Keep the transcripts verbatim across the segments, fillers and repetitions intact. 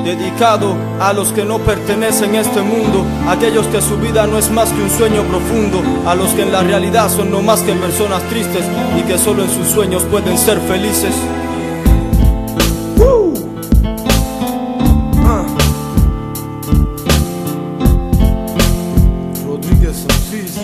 dedicado a los que no pertenecen a este mundo, aquellos que su vida no es más que un sueño profundo, a los que en la realidad son no más que personas tristes y que solo en sus sueños pueden ser felices. ¡Woo! Ah. Rodríguez Asís,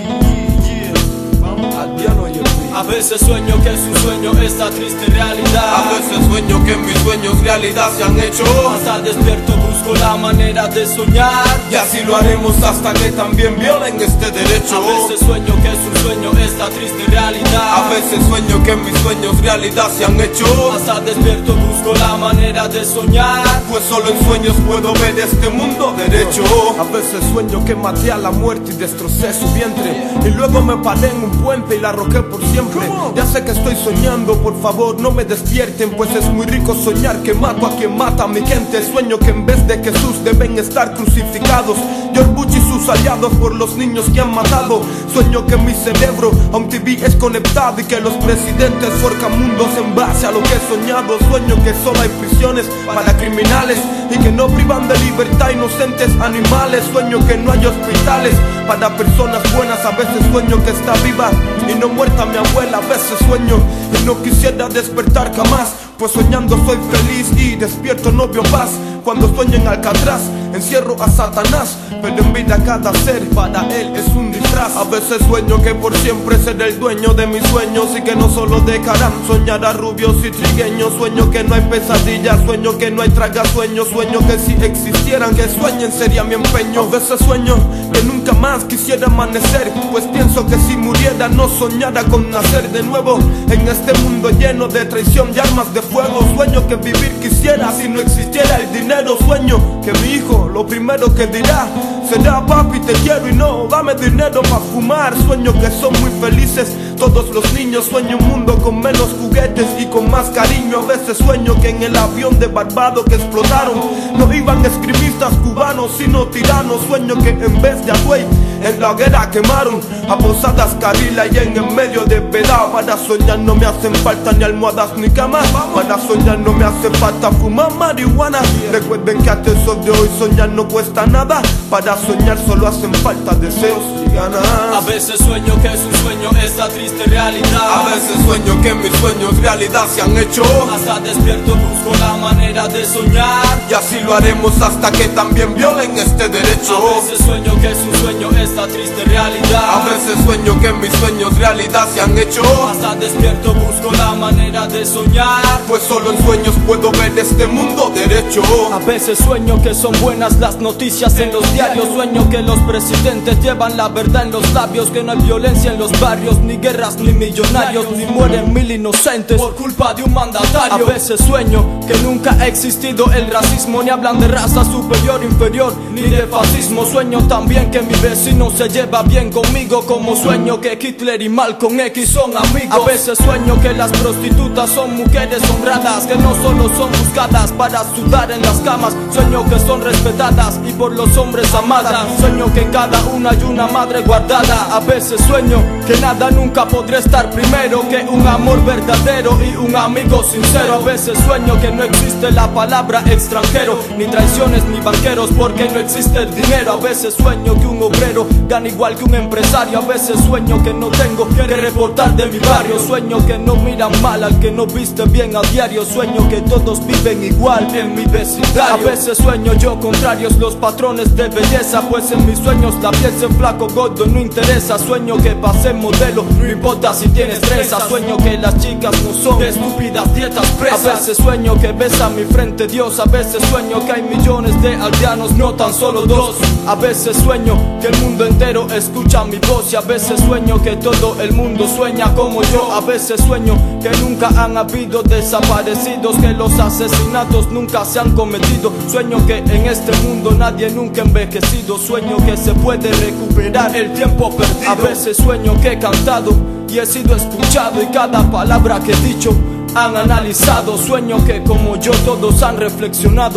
Adriano y el A veces sueño que es un sueño esta triste realidad. A veces sueño que mis sueños realidad se han hecho. Hasta despierto busco la manera de soñar, y así lo haremos hasta que también violen este derecho. A veces sueño que es un sueño esta triste realidad. A veces sueño que mis sueños realidad se han hecho. Hasta despierto busco la manera de soñar, pues solo en sueños puedo ver este mundo derecho. A veces sueño que maté a la muerte y destrocé su vientre, y luego me paré en un puente y la arroqué por siempre. Ya sé que estoy soñando, por favor no me despierten, pues es muy rico soñar que mato a quien mata a mi gente. Sueño que en vez de Jesús deben estar crucificados George Bush y sus aliados por los niños que han matado. Sueño que mi cerebro a un T V es conectado y que los presidentes forjan mundos en base a lo que he soñado. Sueño que solo hay prisiones para criminales y que no privan de libertad inocentes animales. Sueño que no hay hospitales para personas buenas. A veces sueño que está viva y no muerta mi abuela. A veces sueño y no quisiera despertar jamás, pues soñando soy feliz y despierto no veo paz. Cuando sueño en Alcatraz encierro a Satanás, pero en vida cada ser para él es un disfraz. A veces sueño que por siempre seré el dueño de mis sueños y que no solo dejarán soñar a rubios y trigueños. Sueño que no hay pesadillas, sueño que no hay tragasueños. Sueño que si existieran que sueñen sería mi empeño. A veces sueño que nunca más quisiera amanecer, pues pienso que si muriera no soñara con nacer de nuevo en este mundo lleno de traición y armas de fuego. Sueño que vivir quisiera si no existiera el dinero. Sueño que mi hijo lo primero que dirá será: papi te quiero y no dame dinero para fumar. Sueño que son muy felices todos los niños. Sueño un mundo con menos juguetes y con más cariño. A veces sueño que en el avión de Barbados que explotaron no iban extremistas cubanos sino tiranos. Sueño que en vez de Agüey en la hoguera quemaron a Posadas Carila y en el medio de Vedao. Para soñar no me hacen falta ni almohadas ni camas, para soñar no me hace falta fumar marihuana. Recuerden que hasta el sol de hoy soñar no cuesta nada, para soñar solo hacen falta deseos y ganas. A veces sueño que es un sueño esta triste realidad. A veces sueño que mis sueños realidad se han hecho. Hasta despierto busco la manera de soñar, y así lo haremos hasta que también violen este derecho. A veces sueño que es un sueño esta triste realidad. A veces sueño que mis sueños realidad se han hecho. Hasta despierto busco la manera de soñar, pues solo en sueños puedo ver este mundo derecho. A veces sueño que son buenas las noticias en los diarios. Sueño que los presidentes llevan la verdad en los labios, que no hay violencia en los barrios, ni guerras ni millonarios, ni mueren mil inocentes por culpa de un mandatario. A veces sueño que nunca ha existido el racismo, ni hablan de raza superior, inferior, ni de fascismo. Sueño también que mi vecino se lleva bien conmigo, como sueño que Hitler y Malcolm X son amigos. A veces sueño que las prostitutas son mujeres honradas, que no solo son buscadas para sudar en las camas. Sueño que son respetadas y por los hombres amadas. Sueño que en cada una hay una madre guardada. A veces sueño que nada nunca podré estar primero que un amor verdadero y un amigo sincero. A veces sueño que no existe la palabra extranjero, ni traiciones ni banqueros, porque no existe el dinero. A veces sueño que un obrero gana igual que un empresario. A veces sueño que no tengo que reportar de mi barrio. Sueño que no miran mal al que no viste bien a diario. Sueño que todos viven igual en mi vecindario. A veces sueño yo contrarios los patrones de belleza, pues en mis sueños la piel se flaco gordo no interesa. Sueño que pasé modelo, no importa si tienes trenzas. Sueño que las chicas no son de estúpidas dietas presas. A veces sueño que besa mi frente Dios. A veces sueño que hay millones de aldeanos, no tan solo dos. A veces sueño que el mundo entero escucha mi voz, y a veces sueño que todo el mundo sueña como yo. A veces sueño que nunca han habido desaparecidos, que los asesinatos nunca se han cometido. Sueño que en este mundo nadie nunca ha envejecido. Sueño que se puede recuperar el tiempo perdido. A veces sueño que he cantado y he sido escuchado, y cada palabra que he dicho han analizado. Sueño que como yo todos han reflexionado,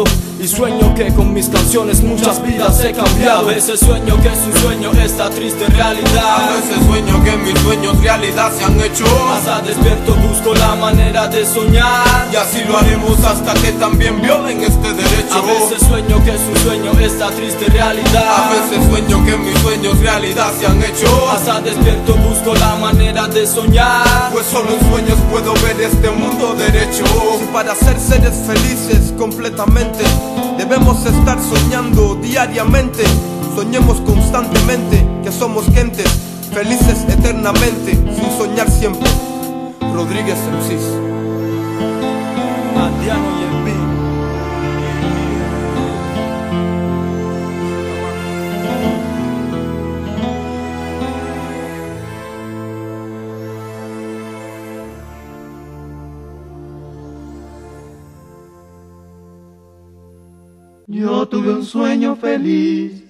Y sueño que con mis canciones muchas vidas he cambiado. A veces sueño que es un sueño esta triste realidad. A veces sueño que mis sueños realidad se han hecho. Hasta despierto busco la manera de soñar. Y así lo haremos hasta que también violen este derecho. A veces sueño que es un sueño esta triste realidad. A veces sueño que mis sueños realidad se han hecho. Hasta despierto busco la manera de soñar. Pues solo en sueños puedo ver este mundo derecho. Si para ser seres felices completamente debemos estar soñando diariamente, soñemos constantemente que somos gentes felices eternamente, sin soñar siempre. Rodríguez M Cs. Andiano y el B. Yo tuve un sueño feliz,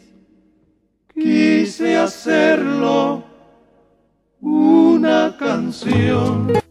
quise hacerlo una canción.